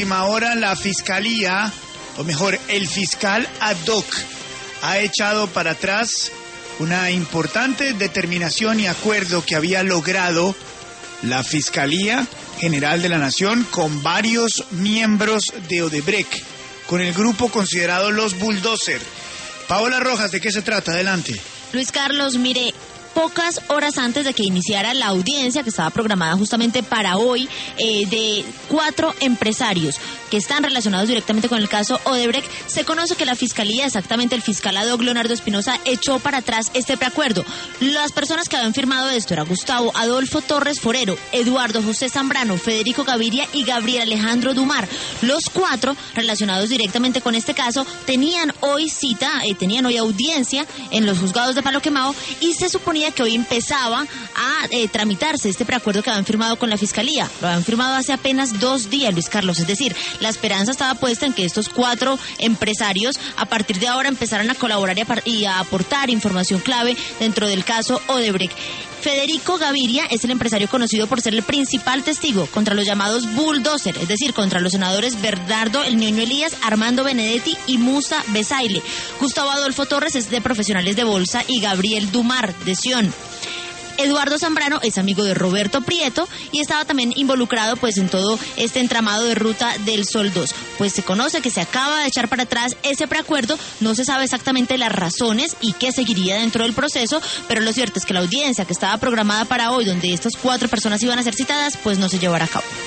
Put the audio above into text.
Ahora la fiscalía, o mejor, el fiscal ad hoc, ha echado para atrás una importante determinación y acuerdo que había logrado la Fiscalía General de la Nación con varios miembros de Odebrecht, con el grupo considerado los Bulldozer. Paola Rojas, ¿de qué se trata? Adelante. Luis Carlos, mire, pocas horas antes de que iniciara la audiencia que estaba programada justamente para hoy, de 4 empresarios que están relacionados directamente con el caso Odebrecht, se conoce que la Fiscalía, exactamente el fiscal ad hoc Leonardo Espinosa, echó para atrás este preacuerdo. Las personas que habían firmado esto eran Gustavo Adolfo Torres Forero, Eduardo José Zambrano, Federico Gaviria y Gabriel Alejandro Dumar. Los 4 relacionados directamente con este caso tenían hoy tenían hoy audiencia en los juzgados de Palo Quemado y se suponía que hoy empezaba a tramitarse este preacuerdo que habían firmado con la Fiscalía. Lo habían firmado hace apenas 2 días, Luis Carlos. Es decir, la esperanza estaba puesta en que estos 4 empresarios a partir de ahora empezaran a colaborar y a aportar información clave dentro del caso Odebrecht. Federico Gaviria es el empresario conocido por ser el principal testigo contra los llamados Bulldozer, es decir, contra los senadores Bernardo El Ñoño Elías, Armando Benedetti y Musa Besaile. Gustavo Adolfo Torres es de Profesionales de Bolsa y Gabriel Dumar de Sion. Eduardo Zambrano es amigo de Roberto Prieto y estaba también involucrado pues en todo este entramado de Ruta del Sol 2. Pues se conoce que se acaba de echar para atrás ese preacuerdo, no se sabe exactamente las razones y qué seguiría dentro del proceso, pero lo cierto es que la audiencia que estaba programada para hoy, donde estas 4 personas iban a ser citadas, pues no se llevará a cabo.